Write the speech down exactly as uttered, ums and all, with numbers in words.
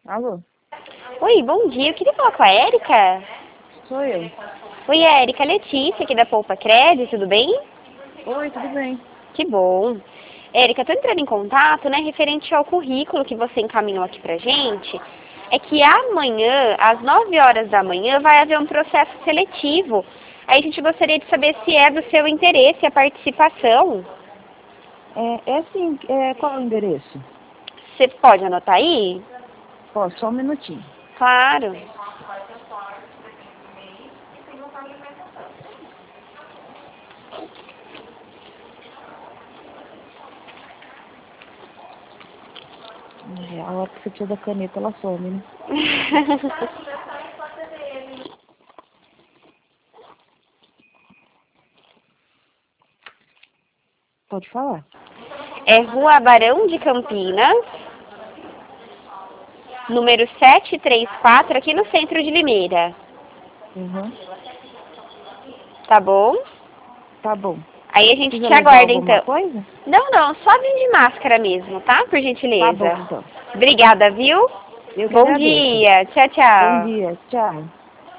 Alô? Oi, bom dia. Eu queria falar com a Érica. Sou eu. Oi, Érica. Letícia, aqui da Poupa Crédito, tudo bem? Oi, tudo bem? Que bom. Érica, tô entrando em contato, né, referente ao currículo que você encaminhou aqui pra gente. É que amanhã, às nove horas da manhã, vai haver um processo seletivo. Aí a gente gostaria de saber se é do seu interesse a participação. É, é sim, é, qual é o endereço? Você pode anotar aí? Posso, só um minutinho. Claro. É, a hora que você precisa da caneta, ela some, né? Pode falar. É Rua Barão de Campinas, número setecentos e trinta e quatro, aqui no centro de Limeira. Uhum. Tá bom? Tá bom. Aí a gente Precisa te levar aguarda, alguma então. coisa? Não, não, só vim de máscara mesmo, tá? Por Tá gentileza. bom, então. Obrigada, viu? Eu que Bom agradeço. dia. Tchau, Bom tchau. dia. Tchau.